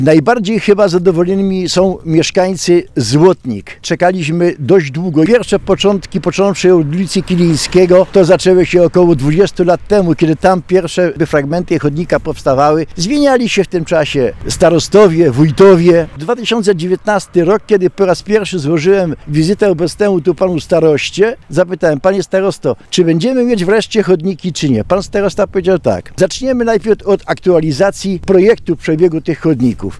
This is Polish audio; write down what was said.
Najbardziej chyba zadowolonymi są mieszkańcy Złotnik. Czekaliśmy dość długo. Pierwsze początki, począwszy od ulicy Kilińskiego, to zaczęły się około 20 lat temu, kiedy tam pierwsze fragmenty chodnika powstawały. Zmieniali się w tym czasie starostowie, wójtowie. 2019 rok, kiedy po raz pierwszy złożyłem wizytę obecnemu tu panu staroście, zapytałem: panie starosto, czy będziemy mieć wreszcie chodniki, czy nie? Pan starosta powiedział tak: zaczniemy najpierw od aktualizacji projektu przebiegu tych chodników.